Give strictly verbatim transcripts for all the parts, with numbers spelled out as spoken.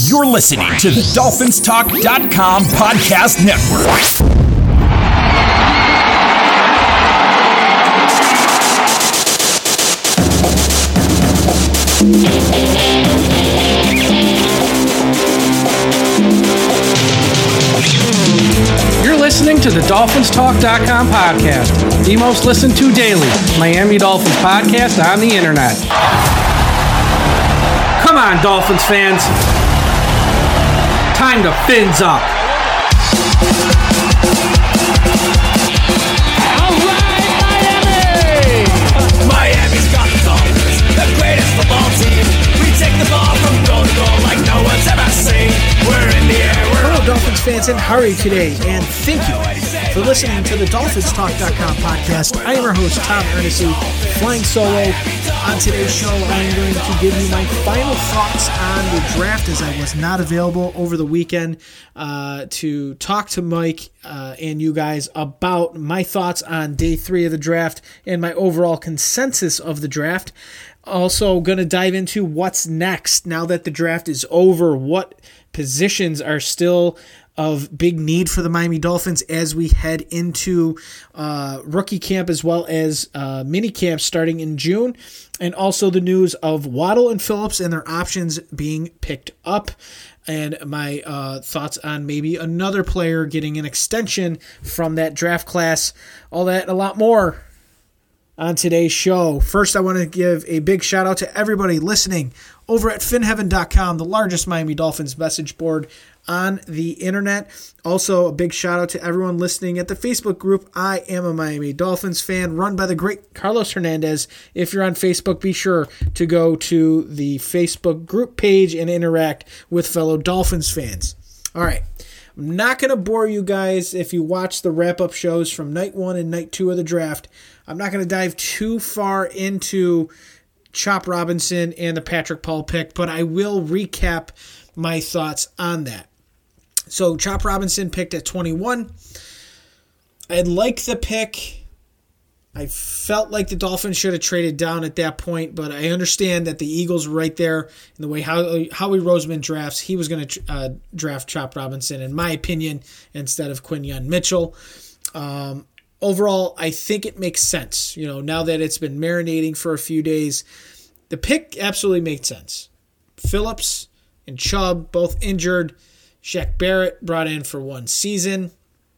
You're listening to the Dolphins Talk dot com podcast network. You're listening to the Dolphins Talk dot com podcast, the most listened to daily Miami Dolphins podcast on the internet. Come on, Dolphins fans. Time to fins up. All right, Miami! Miami's got the Dolphins, the greatest football team. We take the ball from goal to goal like no one's ever seen. We're in the air. We're Hello, Dolphins fans, and hurry today, and thank you for listening to the Dolphins Talk dot com podcast. I am your host, Tom Ernest, flying solo. On today's show, I am going to give you my final thoughts on the draft, as I was not available over the weekend uh, to talk to Mike uh, and you guys about my thoughts on day three of the draft and my overall consensus of the draft. Also, going to dive into what's next now that the draft is over, what positions are still of big need for the Miami Dolphins as we head into uh, rookie camp as well as uh, mini camp starting in June, and also the news of Waddle and Phillips and their options being picked up, and my uh, thoughts on maybe another player getting an extension from that draft class. All that and a lot more on today's show. First, I want to give a big shout out to everybody listening over at fin heaven dot com, the largest Miami Dolphins message board on the internet. Also, a big shout out to everyone listening at the Facebook group I Am a Miami Dolphins Fan, run by the great Carlos Hernandez. If you're on Facebook, be sure to go to the Facebook group page and interact with fellow Dolphins fans. All right. I'm not going to bore you guys if you watch the wrap-up shows from night one and night two of the draft. I'm not going to dive too far into Chop Robinson and the Patrick Paul pick, but I will recap my thoughts on that. So Chop Robinson picked at twenty-one. I like the pick. I felt like the Dolphins should have traded down at that point, but I understand that the Eagles were right there in the way how Howie Roseman drafts. He was going to uh, draft Chop Robinson, in my opinion, instead of Quinyon Mitchell. Um, overall, I think it makes sense. You know, now that it's been marinating for a few days, the pick absolutely makes sense. Phillips and Chubb both injured. Shaq Barrett brought in for one season.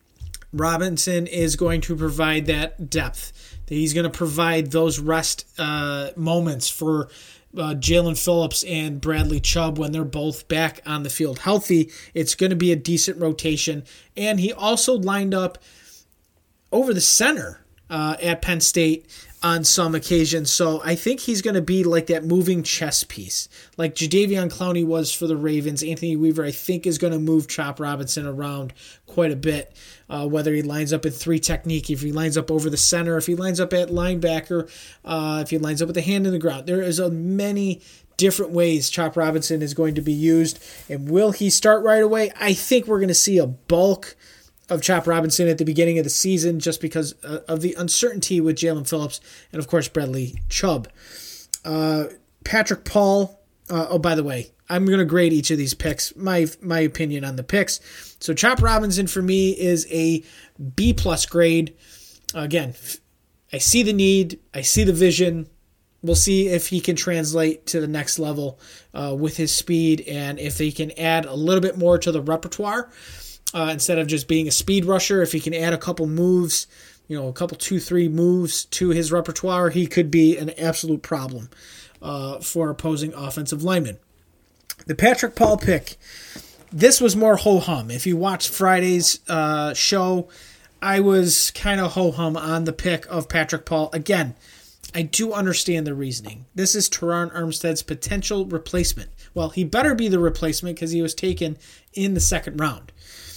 Robinson is going to provide that depth. He's going to provide those rest uh, moments for uh, Jalen Phillips and Bradley Chubb when they're both back on the field healthy. It's going to be a decent rotation. And he also lined up over the center uh, at Penn State on some occasions. So I think he's going to be like that moving chess piece, like Jadeveon Clowney was for the Ravens. Anthony Weaver, I think, is going to move Chop Robinson around quite a bit, uh, whether he lines up in three technique, if he lines up over the center, if he lines up at linebacker, uh, if he lines up with the hand in the ground. There is a many different ways Chop Robinson is going to be used. And will he start right away? I think we're going to see a bulk of Chop Robinson at the beginning of the season just because uh, of the uncertainty with Jalen Phillips and, of course, Bradley Chubb. Uh, Patrick Paul, uh, oh, by the way, I'm going to grade each of these picks, my my opinion on the picks. So Chop Robinson for me is a B-plus grade. Again, I see the need. I see the vision. We'll see if he can translate to the next level uh, with his speed and if he can add a little bit more to the repertoire. Uh, instead of just being a speed rusher, if he can add a couple moves, you know, a couple two, three moves to his repertoire, he could be an absolute problem uh, for opposing offensive linemen. The Patrick Paul pick, this was more ho-hum. If you watched Friday's uh, show, I was kind of ho-hum on the pick of Patrick Paul. Again, I do understand the reasoning. This is Terron Armstead's potential replacement. Well, he better be the replacement because he was taken in the second round.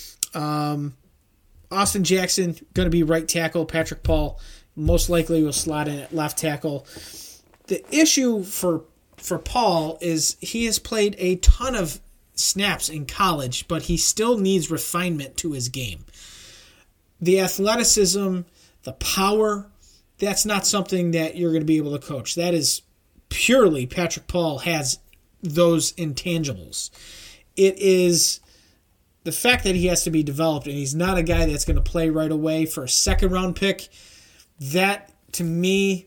Um, Austin Jackson going to be right tackle. Patrick Paul most likely will slot in at left tackle. The issue for for Paul is he has played a ton of snaps in college, but he still needs refinement to his game. The athleticism, the power, that's not something that you're going to be able to coach. That is purely Patrick Paul has those intangibles. it is the fact that he has to be developed and he's not a guy that's going to play right away for a second round pick. That, to me,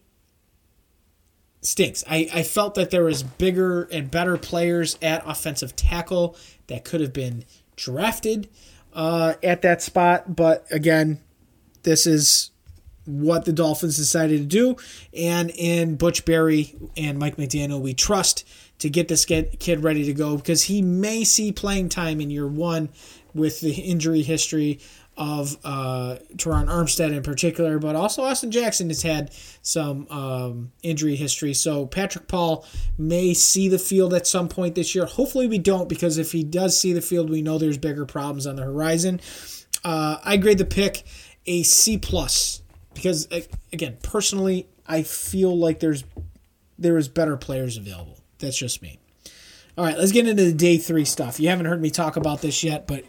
stinks. I, I felt that there was bigger and better players at offensive tackle that could have been drafted uh, at that spot. But again, this is what the Dolphins decided to do. And in Butch Berry and Mike McDaniel, we trust to get this kid ready to go because he may see playing time in year one with the injury history of uh, Teron Armstead in particular, but also Austin Jackson has had some um, injury history. So Patrick Paul may see the field at some point this year. Hopefully we don't, because if he does see the field, we know there's bigger problems on the horizon. Uh, I grade the pick a C plus because, again, personally, I feel like there's there is better players available. That's just me. All right, let's get into the day three stuff. You haven't heard me talk about this yet, but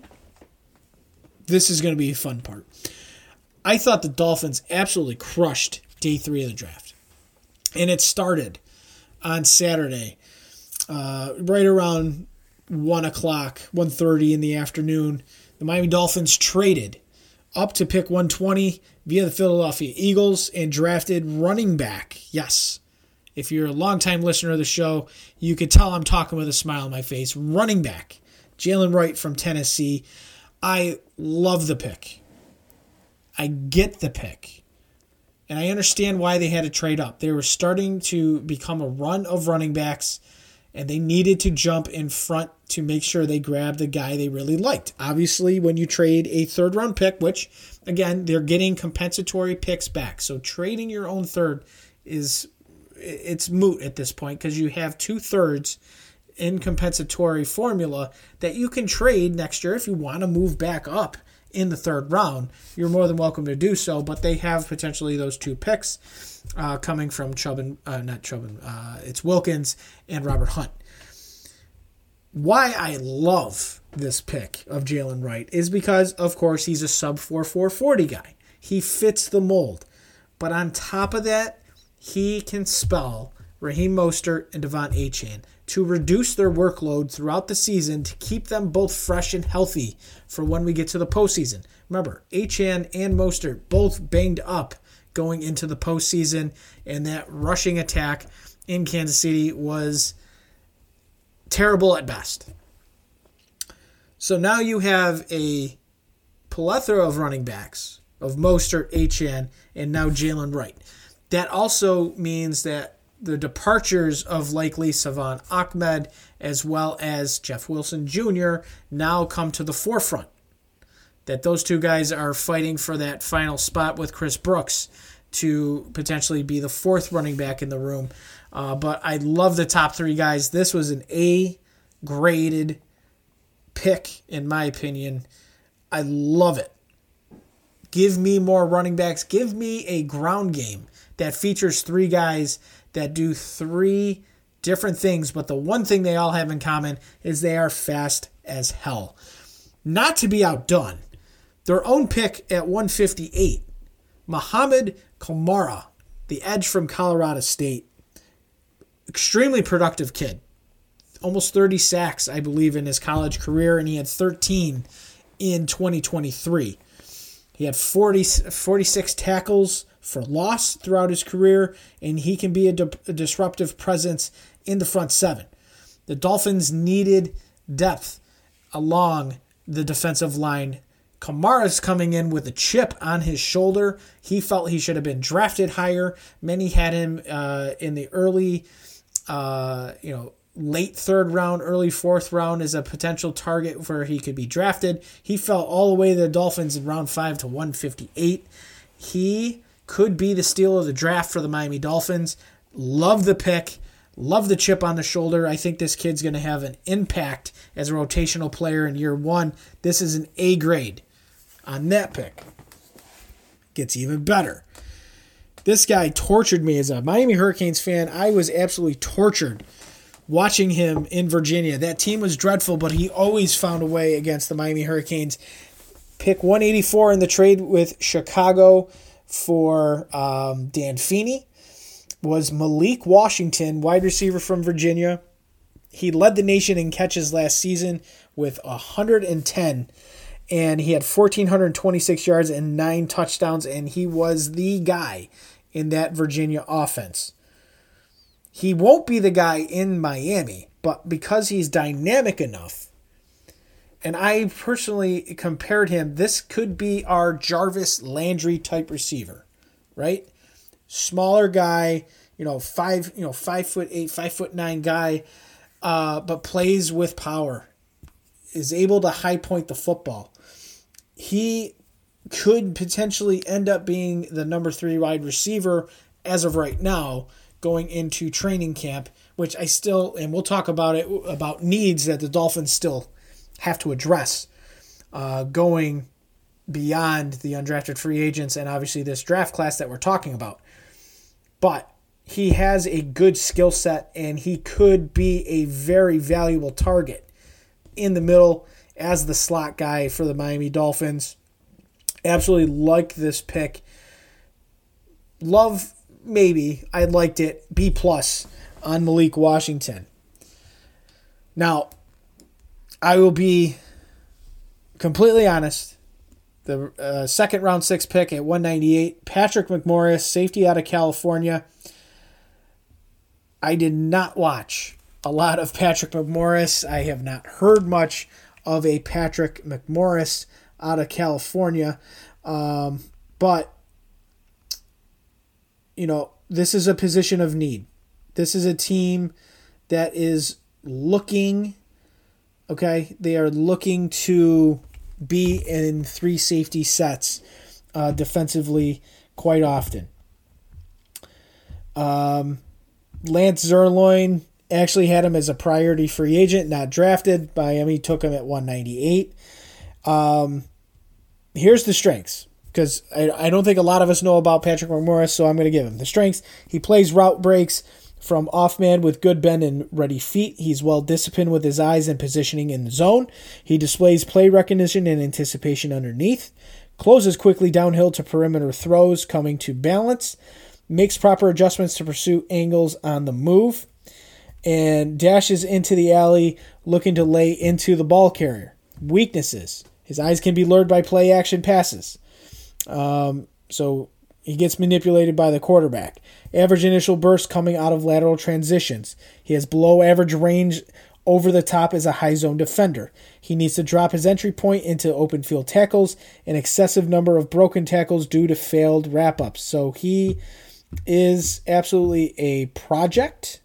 this is going to be a fun part. I thought the Dolphins absolutely crushed day three of the draft. And it started on Saturday, uh, right around one o'clock, one thirty in the afternoon. The Miami Dolphins traded up to pick one twenty via the Philadelphia Eagles and drafted running back. Yes. If you're a longtime listener of the show, you could tell I'm talking with a smile on my face. Running back, Jalen Wright from Tennessee. I love the pick. I get the pick. And I understand why they had to trade up. They were starting to become a run of running backs, and they needed to jump in front to make sure they grabbed the guy they really liked. Obviously, when you trade a third-round pick, which, again, they're getting compensatory picks back. So trading your own third is, it's moot at this point because you have two-thirds in compensatory formula that you can trade next year if you want to move back up in the third round. You're more than welcome to do so, but they have potentially those two picks uh, coming from Chubb and, uh, not Chubb and, uh, it's Wilkins and Robert Hunt. Why I love this pick of Jalen Wright is because, of course, he's a sub four four forty guy. He fits the mold. But on top of that, he can spell Raheem Mostert and Devon Achane to reduce their workload throughout the season to keep them both fresh and healthy for when we get to the postseason. Remember, Achane and Mostert both banged up going into the postseason, and that rushing attack in Kansas City was terrible at best. So now you have a plethora of running backs, of Mostert, Achane, and now Jalen Wright. That also means that the departures of likely Savon Ahmed as well as Jeff Wilson Junior now come to the forefront. That those two guys are fighting for that final spot with Chris Brooks to potentially be the fourth running back in the room. Uh, but I love the top three guys. This was an A-graded pick, in my opinion. I love it. Give me more running backs. Give me a ground game that features three guys that do three different things, but the one thing they all have in common is they are fast as hell. Not to be outdone, their own pick at one fifty-eight, Muhammad Kamara, the edge from Colorado State. Extremely productive kid. Almost thirty sacks, I believe, in his college career, and he had thirteen in twenty twenty-three. He had forty, forty-six tackles for loss throughout his career, and he can be a, di- a disruptive presence in the front seven. The Dolphins needed depth along the defensive line. Kamara's coming in with a chip on his shoulder. He felt he should have been drafted higher. Many had him uh, in the early, uh, you know, late third round, early fourth round as a potential target where he could be drafted. He fell all the way to the Dolphins in round five to one fifty-eight. He could be the steal of the draft for the Miami Dolphins. Love the pick. Love the chip on the shoulder. I think this kid's going to have an impact as a rotational player in year one. This is an A grade on that pick. Gets even better. This guy tortured me as a Miami Hurricanes fan. I was absolutely tortured watching him in Virginia. That team was dreadful, but he always found a way against the Miami Hurricanes. Pick one eighty-four in the trade with Chicago for um, Dan Feeney was Malik Washington, wide receiver from Virginia. he led the nation in catches last season with one hundred ten, and he had one thousand four hundred twenty-six yards and nine touchdowns, and he was the guy in that Virginia offense. He won't be the guy in Miami, but because he's dynamic enough, and I personally compared him, this could be our Jarvis Landry type receiver, right? Smaller guy, you know, five, you know, five foot eight, five foot nine guy, uh, but plays with power, is able to high point the football. He could potentially end up being the number three wide receiver as of right now, going into training camp, which I still, and we'll talk about it, about needs that the Dolphins still have to address uh, going beyond the undrafted free agents and obviously this draft class that we're talking about. But he has a good skill set, and he could be a very valuable target in the middle as the slot guy for the Miami Dolphins. Absolutely like this pick. Love, maybe. I liked it. B plus on Malik Washington. Now, I will be completely honest. The uh, second round six pick at one ninety-eight, Patrick McMorris, safety out of California. I did not watch a lot of Patrick McMorris. I have not heard much of a Patrick McMorris out of California. Um, but, you know, this is a position of need. This is a team that is looking, okay, they are looking to be in three safety sets uh, defensively quite often. Um, Lance Zierlein actually had him as a priority free agent, not drafted. Miami took him at one ninety-eight. Um, here's the strengths, because I, I don't think a lot of us know about Patrick McMorris, so I'm going to give him the strengths. He plays route breaks from off-man with good bend and ready feet. He's well-disciplined with his eyes and positioning in the zone. He displays play recognition and anticipation underneath. Closes quickly downhill to perimeter throws, coming to balance. Makes proper adjustments to pursue angles on the move. And dashes into the alley looking to lay into the ball carrier. Weaknesses. His eyes can be lured by play-action passes. Um, so he gets manipulated by the quarterback. Average initial burst coming out of lateral transitions. He has below-average range over the top as a high-zone defender. He needs to drop his entry point into open field tackles, an excessive number of broken tackles due to failed wrap-ups. So he is absolutely a project.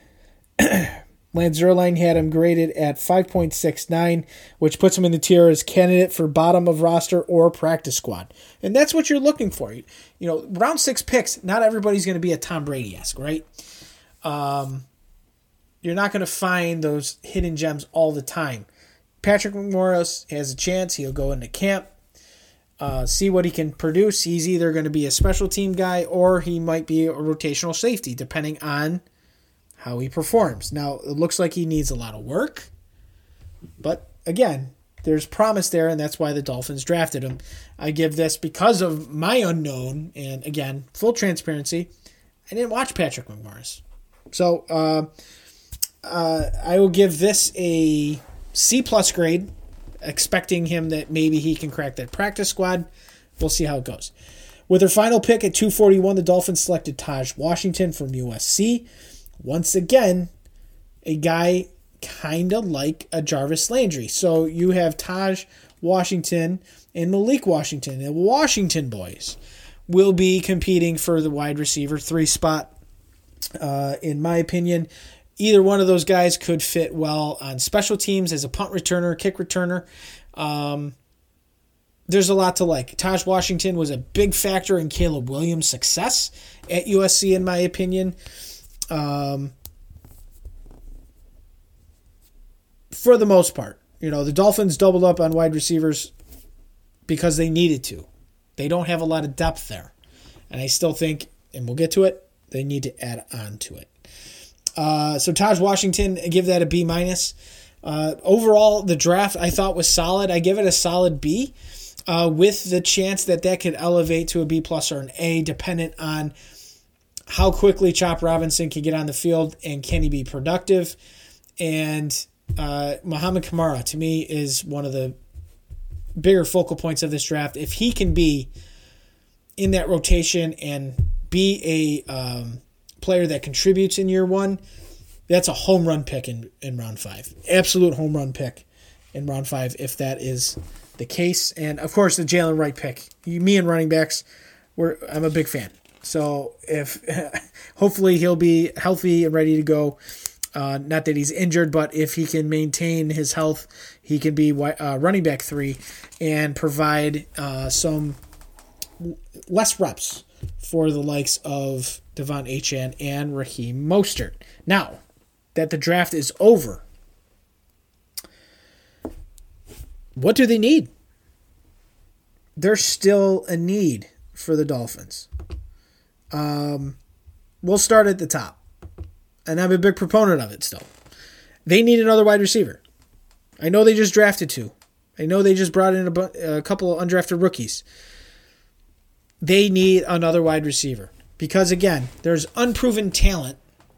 Lance Zierlein had him graded at five point six nine, which puts him in the tier as candidate for bottom of roster or practice squad. And that's what you're looking for. You know, round six picks, not everybody's going to be a Tom Brady-esque, right? Um, you're not going to find those hidden gems all the time. Patrick McMorris has a chance. He'll go into camp, uh, see what he can produce. He's either going to be a special team guy or he might be a rotational safety, depending on how he performs. Now, it looks like he needs a lot of work, but again, there's promise there, and that's why the Dolphins drafted him. I give this because of my unknown, and again, full transparency, I didn't watch Patrick McMorris. So, uh, uh, I will give this a C-plus grade, expecting him that maybe he can crack that practice squad. We'll see how it goes. With their final pick at two forty-one, the Dolphins selected Taj Washington from U S C. Once again, a guy kind of like a Jarvis Landry. So you have Taj Washington and Malik Washington. The Washington boys will be competing for the wide receiver three spot. Uh, in my opinion, either one of those guys could fit well on special teams as a punt returner, kick returner. Um, there's a lot to like. Taj Washington was a big factor in Caleb Williams' success at U S C, in my opinion. Um, for the most part, you know, the Dolphins doubled up on wide receivers because they needed to. They don't have a lot of depth there. And I still think, and we'll get to it, they need to add on to it. Uh, so Taj Washington, I give that a B minus. Uh, overall, the draft I thought was solid. I give it a solid B, uh, with the chance that that could elevate to a B plus or an A, dependent on how quickly Chop Robinson can get on the field and can he be productive. And uh, Muhammad Kamara, to me, is one of the bigger focal points of this draft. If he can be in that rotation and be a um, player that contributes in year one, that's a home run pick in, in round five. Absolute home run pick in round five if that is the case. And, of course, the Jalen Wright pick. You, me and running backs, we're, I'm a big fan. So if hopefully he'll be healthy and ready to go. Uh, not that he's injured, but if he can maintain his health, he can be uh, running back three and provide uh, some less reps for the likes of Devon Achane and Raheem Mostert. Now that the draft is over, what do they need? There's still a need for the Dolphins. Um, we'll start at the top. And I'm a big proponent of it still. They need another wide receiver. I know they just drafted two. I know they just brought in a, bu- a couple of undrafted rookies. They need another wide receiver. Because, again, there's unproven talent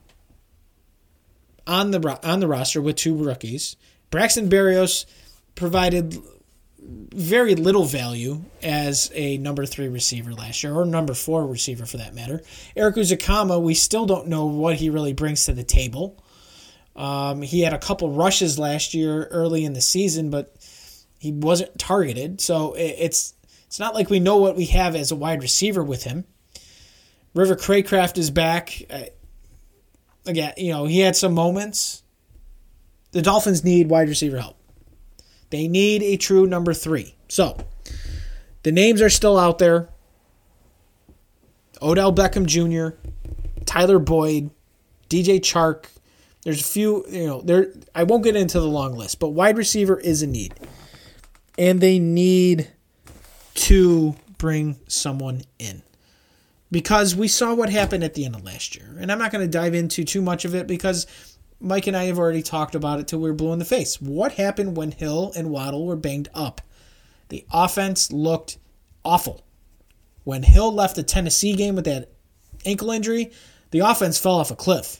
on the on the roster with two rookies. Braxton Berrios provided very little value as a number three receiver last year, or number four receiver for that matter. Eric Uzakama, we still don't know what he really brings to the table. Um, he had a couple rushes last year early in the season, but he wasn't targeted. So it's it's not like we know what we have as a wide receiver with him. River Craycraft is back. Uh, again, you know, he had some moments. The Dolphins need wide receiver help. They need a true number three. So, the names are still out there. Odell Beckham Junior, Tyler Boyd, D J Chark. There's a few, you know, there. I won't get into the long list, but wide receiver is a need. And they need to bring someone in. Because we saw what happened at the end of last year. And I'm not going to dive into too much of it because Mike and I have already talked about it till we were blue in the face. What happened when Hill and Waddle were banged up? The offense looked awful. When Hill left the Tennessee game with that ankle injury, the offense fell off a cliff.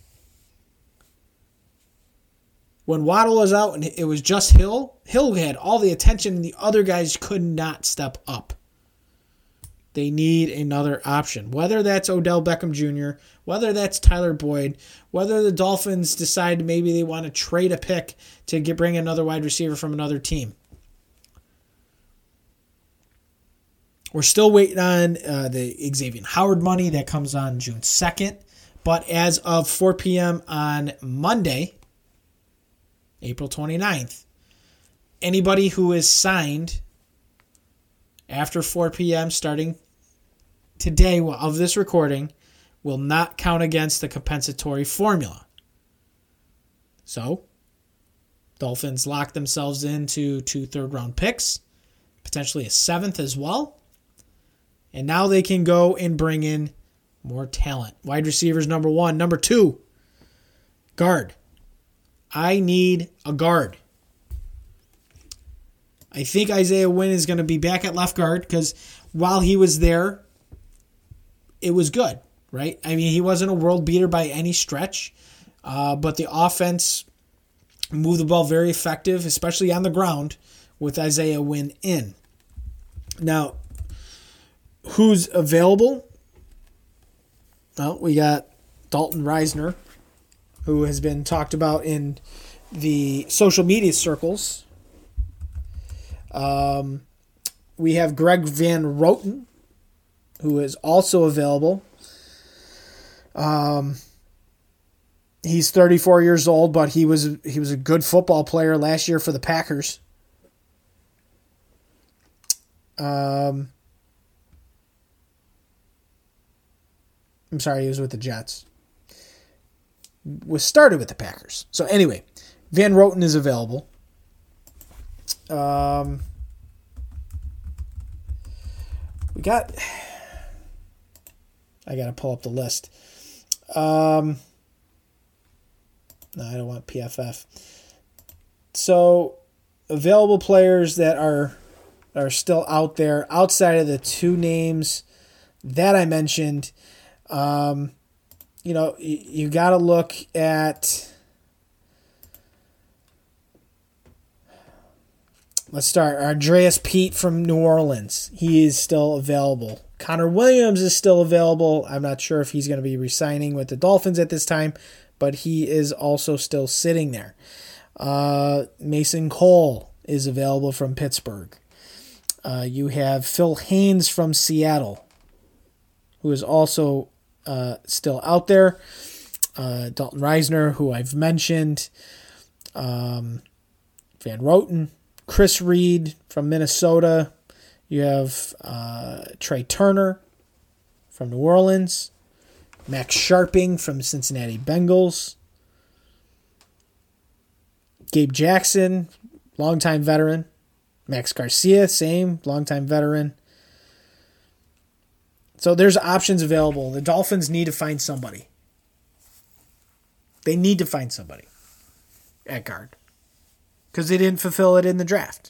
When Waddle was out and it was just Hill, Hill had all the attention and the other guys could not step up. They need another option. Whether that's Odell Beckham Junior, whether that's Tyler Boyd, whether the Dolphins decide maybe they want to trade a pick to get bring another wide receiver from another team. We're still waiting on uh, the Xavier Howard money that comes on June second. But as of four p.m. on Monday, April twenty-ninth, anybody who is signed after four p.m. starting today of this recording will not count against the compensatory formula. So, Dolphins lock themselves into two third-round picks, potentially a seventh as well. And now they can go and bring in more talent. Wide receivers, number one. Number two, guard. I need a guard. I think Isaiah Wynn is going to be back at left guard because while he was there, it was good, right? I mean, he wasn't a world beater by any stretch, uh, but the offense moved the ball very effective, especially on the ground, with Isaiah Wynn in. Now, who's available? Well, we got Dalton Reisner, who has been talked about in the social media circles. Um, we have Greg Van Roten, who is also available. Um, he's thirty-four years old, but he was he was a good football player last year for the Packers. Um, I'm sorry, he was with the Jets. Was started with the Packers. So anyway, Van Roten is available. Um, we got. I gotta pull up the list. Um, no, I don't want P F F. So, available players that are are still out there outside of the two names that I mentioned. Um, you know, you, you got to look at let's start. Andreas Pete from New Orleans. He is still available. Connor Williams is still available. I'm not sure if he's going to be re-signing with the Dolphins at this time, but he is also still sitting there. Uh, Mason Cole is available from Pittsburgh. Uh, you have Phil Haynes from Seattle, who is also uh, still out there. Uh, Dalton Reisner, who I've mentioned. Um, Van Roten. Chris Reed from Minnesota. You have uh, Trey Turner from New Orleans. Max Sharping from Cincinnati Bengals. Gabe Jackson, longtime veteran. Max Garcia, same, longtime veteran. So there's options available. The Dolphins need to find somebody. They need to find somebody at guard because they didn't fulfill it in the draft.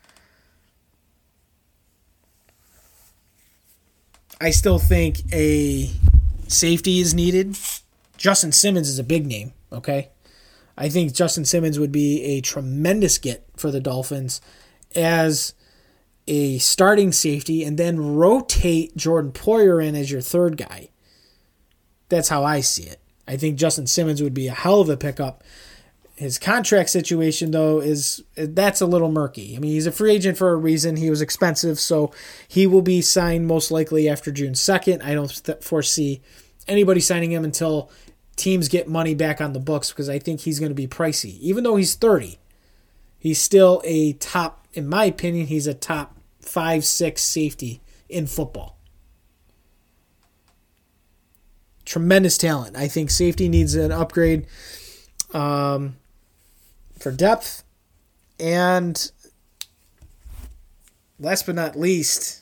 I still think a safety is needed. Justin Simmons is a big name, okay? I think Justin Simmons would be a tremendous get for the Dolphins as a starting safety and then rotate Jordan Poyer in as your third guy. That's how I see it. I think Justin Simmons would be a hell of a pickup. His contract situation, though, is that's a little murky. I mean, he's a free agent for a reason. He was expensive, so he will be signed most likely after June second. I don't foresee anybody signing him until teams get money back on the books because I think he's going to be pricey. Even though he's thirty, he's still a top, in my opinion, he's a top five, six safety in football. Tremendous talent. I think safety needs an upgrade um, for depth. And last but not least,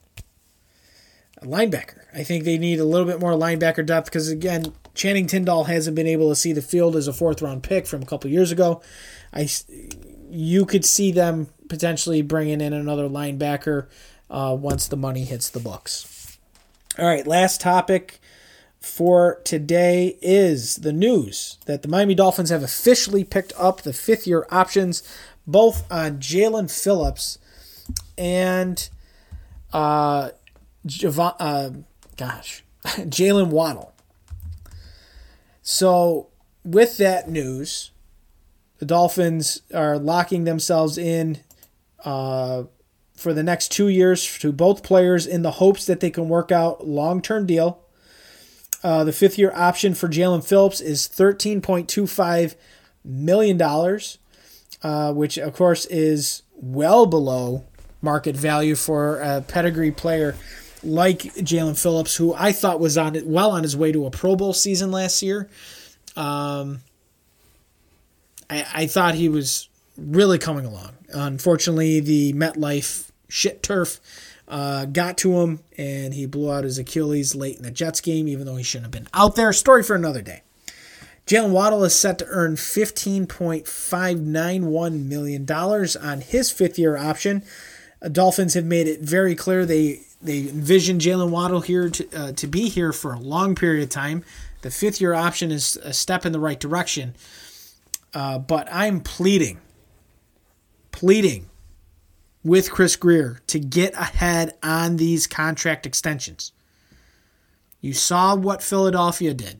a linebacker. I think they need a little bit more linebacker depth because, again, Channing Tindall hasn't been able to see the field as a fourth-round pick from a couple years ago. I, you could see them potentially bringing in another linebacker uh, once the money hits the books. All right, last topic for today is the news that the Miami Dolphins have officially picked up the fifth-year options, both on Jaelan Phillips and uh, Javon, uh, gosh, Jalen Waddle. So with that news, the Dolphins are locking themselves in uh, for the next two years to both players in the hopes that they can work out a long-term deal. Uh, the fifth-year option for Jaelan Phillips is thirteen point two five million dollars, uh, which, of course, is well below market value for a pedigree player like Jaelan Phillips, who I thought was on well on his way to a Pro Bowl season last year. Um, I, I thought he was really coming along. Unfortunately, the MetLife shit turf uh, got to him, and he blew out his Achilles late in the Jets game, even though he shouldn't have been out there. Story for another day. Jalen Waddle is set to earn fifteen point five nine one million dollars on his fifth-year option. Uh, Dolphins have made it very clear they they envision Jalen Waddle here to uh, to be here for a long period of time. The fifth-year option is a step in the right direction. Uh, but I'm pleading, pleading with Chris Grier to get ahead on these contract extensions. You saw what Philadelphia did.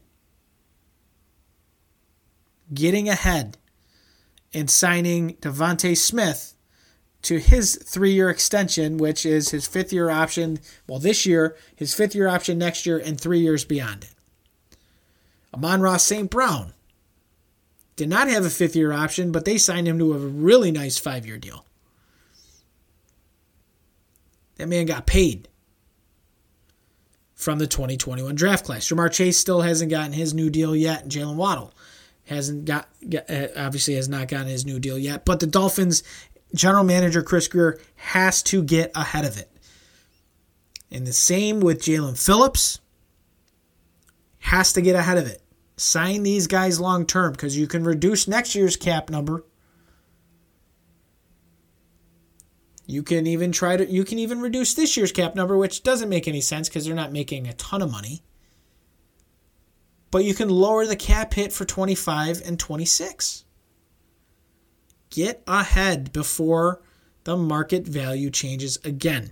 Getting ahead and signing Devontae Smith to his three-year extension, which is his fifth-year option, well, this year, his fifth-year option next year, and three years beyond it. Amon-Ra Saint Brown did not have a fifth-year option, but they signed him to a really nice five-year deal. That man got paid from the twenty twenty-one draft class. Jamar Chase still hasn't gotten his new deal yet, and Jalen Waddle hasn't got, obviously has not gotten his new deal yet. But the Dolphins general manager Chris Grier has to get ahead of it. And the same with Jaelan Phillips. Has to get ahead of it. Sign these guys long term because you can reduce next year's cap number. You can even try to you can even reduce this year's cap number, which doesn't make any sense because they're not making a ton of money. But you can lower the cap hit for twenty-five and twenty-six. Get ahead before the market value changes again.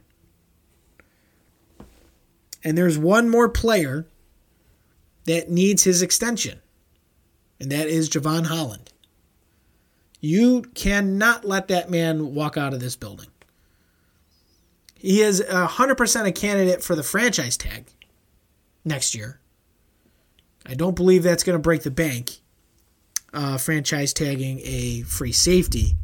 And there's one more player that needs his extension, and that is Jevon Holland. You cannot let that man walk out of this building. He is one hundred percent a candidate for the franchise tag next year. I don't believe that's going to break the bank, uh, franchise tagging a free safety.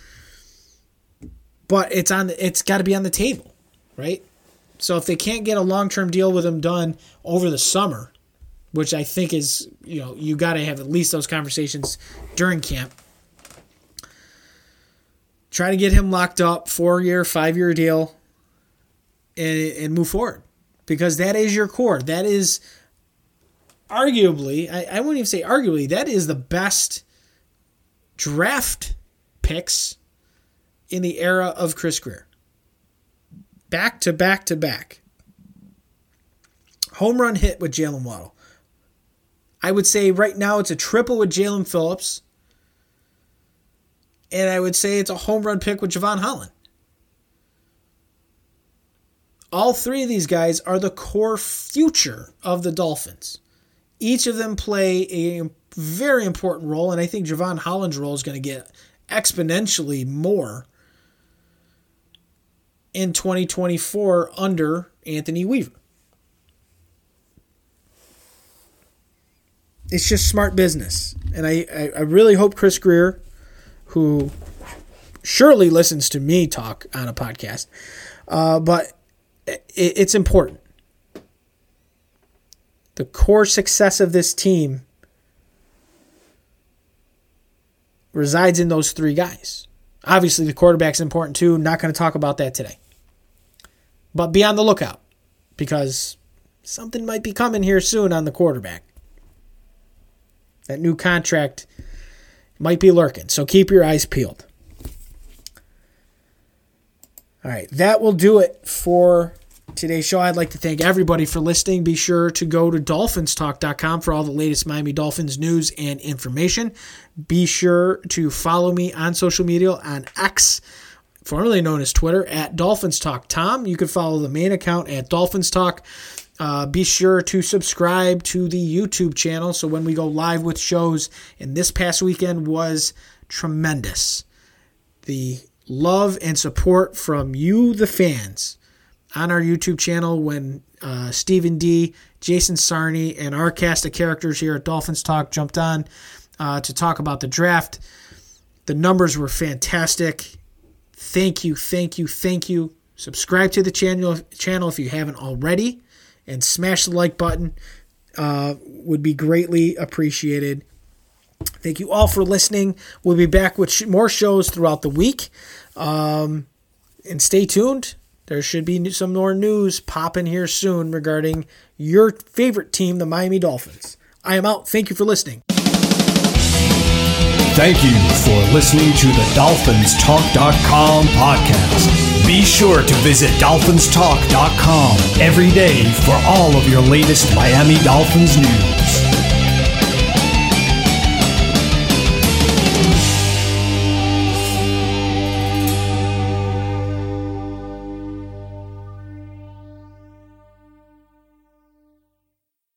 But it's on. It's got to be on the table, right? So if they can't get a long-term deal with him done over the summer, which I think is, you know, you got to have at least those conversations during camp. Try to get him locked up, four-year, five-year deal, and, and move forward. Because that is your core. That is arguably, I, I wouldn't even say arguably, that is the best draft picks in the era of Chris Grier. Back to back to back. Home run hit with Jalen Waddle. I would say right now it's a triple with Jalen Phillips. And I would say it's a home run pick with Jevon Holland. All three of these guys are the core future of the Dolphins. Each of them play a very important role, and I think Jevon Holland's role is going to get exponentially more in twenty twenty-four under Anthony Weaver. It's just smart business. And I, I, I really hope Chris Grier, who surely listens to me talk on a podcast, uh, but it, it's important. The core success of this team resides in those three guys. Obviously, the quarterback's important too. Not going to talk about that today. But be on the lookout, because something might be coming here soon on the quarterback. That new contract might be lurking, so keep your eyes peeled. All right, that will do it for today's show. I'd like to thank everybody for listening. Be sure to go to dolphins talk dot com for all the latest Miami Dolphins news and information. Be sure to follow me on social media on X, formerly known as Twitter, at Dolphins Talk Tom. You can follow the main account at Dolphins Talk. Uh, be sure to subscribe to the YouTube channel so when we go live with shows, and this past weekend was tremendous. The love and support from you, the fans, on our YouTube channel when uh, Stephen D., Jason Sarney, and our cast of characters here at Dolphins Talk jumped on uh, to talk about the draft. The numbers were fantastic. Thank you, thank you, thank you. Subscribe to the channel, channel if you haven't already, and smash the like button. Uh, would be greatly appreciated. Thank you all for listening. We'll be back with sh- more shows throughout the week. Um, and stay tuned. There should be some more news popping here soon regarding your favorite team, the Miami Dolphins. I am out. Thank you for listening. Thank you for listening to the Dolphins Talk dot com podcast. Be sure to visit Dolphins Talk dot com every day for all of your latest Miami Dolphins news.